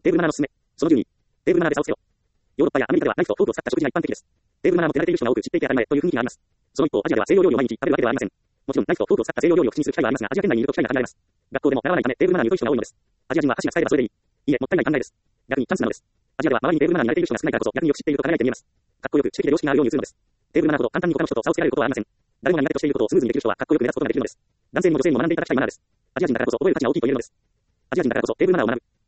テーブルマナーのすすめ。その12。テーブルマナーで差をつけろ。ヨーロッパやアメリカではナイフとフォークを使った食事が一般的です。テーブルマナーも手慣れている人が多く知っていて当たり前という雰囲気があります。その一方、アジアでは西洋料理を毎日食べるわけではありません。もちろんナイフとフォークを使った西洋料理を口にする機会はありますが、アジア圏内にいると機会が限られます。学校でも習わないためテーブルマナーに疎い人が多いのです。アジア人は箸が使えばそれでいい。いいえ、もったいない考えです。逆にチャンスなのです。アジアでは周りにテーブルマナーに慣れている人が少ないからこそ逆によく知っていると考えて見えます。かっこよく知的で良識があるように映るのです。テーブルマナーほど簡単に他の人と差をつけられることはありません。誰もが苦手としていることをスムーズにできる人はかっこよく目立つことができるのです。男性にも女性にも学んでいただきたいマナーです。アジア人だからこそ覚える価値が大きいと言えるのです。アジア人だからこそテーブルマナーを学ぶ。